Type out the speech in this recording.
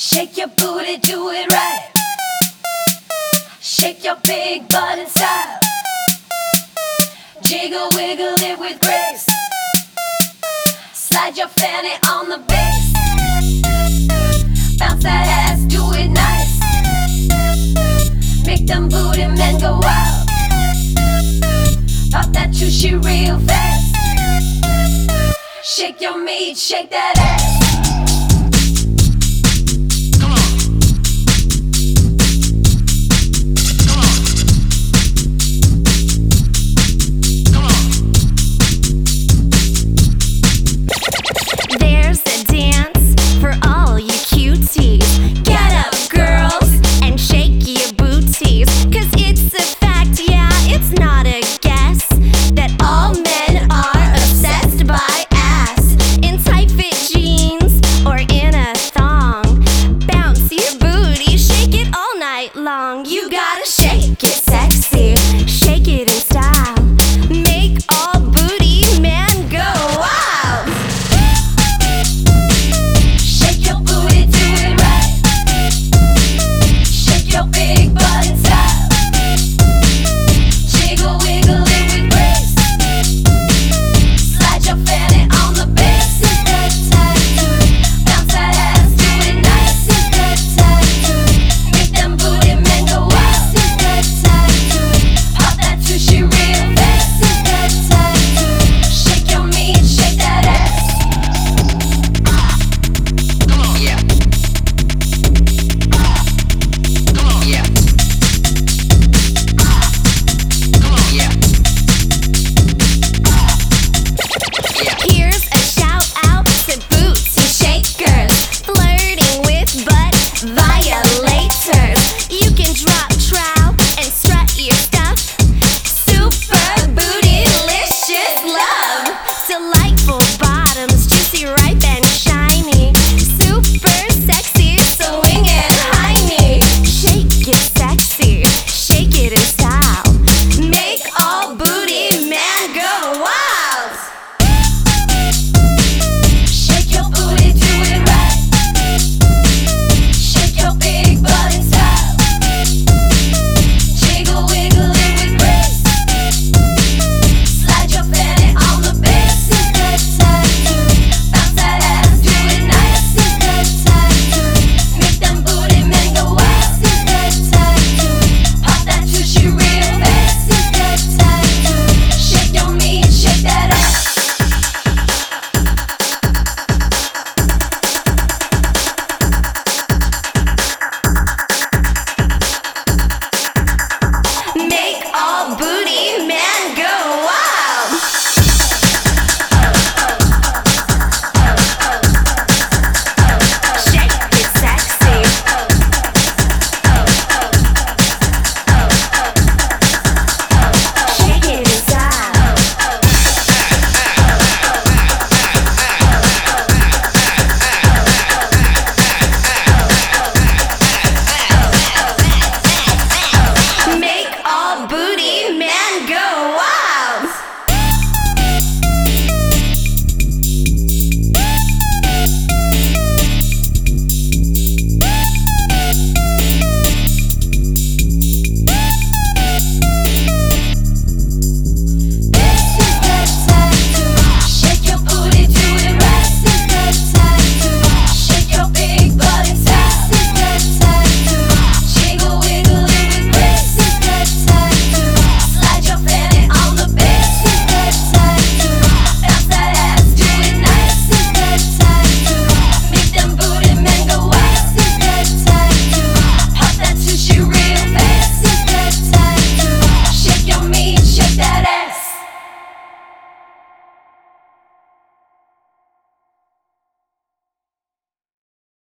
Shake your booty, do it right. Shake your big butt in style. Jiggle, wiggle it with grace. Slide your fanny on the bass. Bounce that ass, do it nice. Make them booty men go wild. Pop that tushy real fast. Shake your meat, shake that ass.